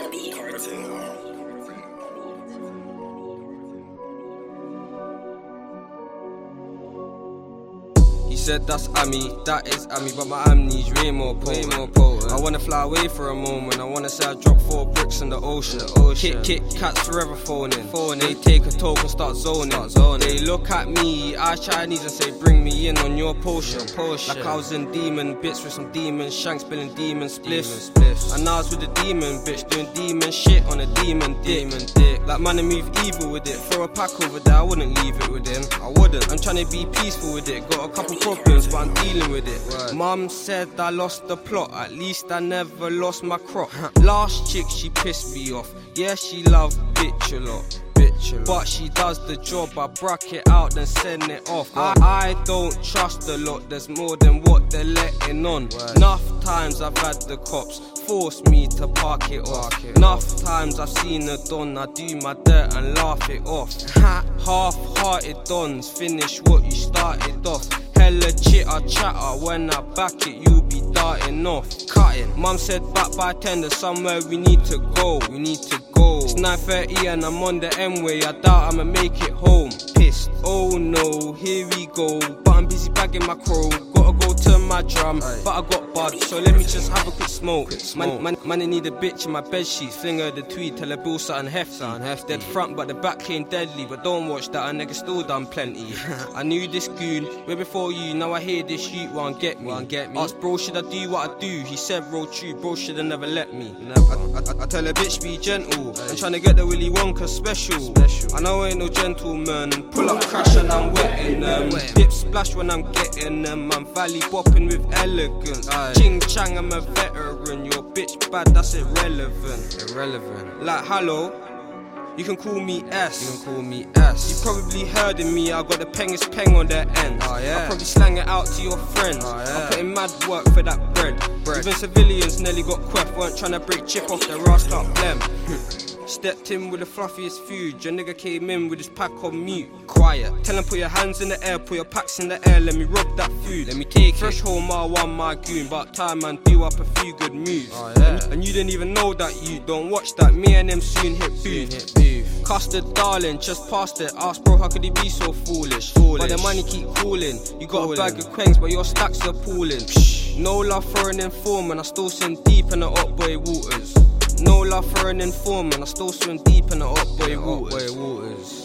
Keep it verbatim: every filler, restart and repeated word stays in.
He said that's Ami, that is Ami, but my amnesia way more potent. Way more potent. I wanna fly away for a moment. I wanna say I dropped four bricks in the ocean. The ocean. Kit Kit Cats forever phoning. phoning. They take a talk and start zoning. Start zoning. They look at me, I Chinese, and say bring me in on your potion. Your potion. Like I was in demon bits with some demons, shanks spilling demon spliffs. And now I was with the demon bitch doing demon shit on a demon dick. Demon dick. Like man, I move evil with it. Throw a pack over there, I wouldn't leave it with him. I wouldn't. I'm trying to be peaceful with it. Got a couple problems, but I'm dealing with it. Right. Mum said I lost the plot, at least I never lost my crop. Last chick, she pissed me off. Yeah, she loved bitch a lot. Bitch a lot. But she does the job, I brack it out, then send it off. I, I don't trust a lot, there's more than what they're letting on. Right. Enough times I've had the cops force me to park it off. Park it Enough off. times I've seen a don, I do my dirt and laugh it off. Half-hearted dons, finish what you started off. Hella chitter chatter, when I back it, you'll be darting off. Cutting. Mum said back by tender, somewhere we need to go. We need to go. It's nine thirty and I'm on the M-way, I doubt I'ma make it home. Pissed. Oh no, here we go. But I'm busy bagging my crow. Gotta go to my drum, Aye. but I got bud, so let me just have a quick smoke. Quick smoke. Man, man, man, I need a bitch in my bed sheets. Fling her the tweed, tell her bill something hefty. hefty. Dead front, but the back came deadly. But don't watch that, a nigga still done plenty. I knew this goon way before you, now I hear this youth won't get me. Won't get me. Asked bro, should I do what I do? He said roll true, bro shoulda never let me. Never. I, I, I tell a bitch be gentle. Aye. I'm tryna get the Willy Wonka special. special. I know I ain't no gentleman. Pull up crash and I'm wetting them. Dip splash when I'm getting them. I'm valley bopping with elegance. Aye. Ching chang, I'm a veteran. Your bitch bad, that's irrelevant. Irrelevant. Like hello. You can call me S. You can call me S. You probably heard of me, I got the pengest peng on their end. Oh, yeah. I'll probably slang it out to your friends. Oh, yeah. I'm putting mad work for that bread. bread. Even civilians nearly got queft, weren't trying to break chip off their ass like blem. Stepped in with the fluffiest food. Your nigga came in with his pack on mute. Quiet. Tell him put your hands in the air, put your packs in the air. Let me rob that food. Let me take Fresh it. Fresh home, I want my goon. But time man, do up a few good moves. Oh, yeah. and, and you didn't even know that you don't watch that. Me and them soon hit booth. Custard darling, just past it. Ask bro, how could he be so foolish? foolish. But the money keep cooling. You got Cooling. a bag of quengs, but your stacks are pooling. Psh. No love for an informant. I still swim deep in the up boy waters. No love for an informant, I still swim deep in the up boy waters. waters.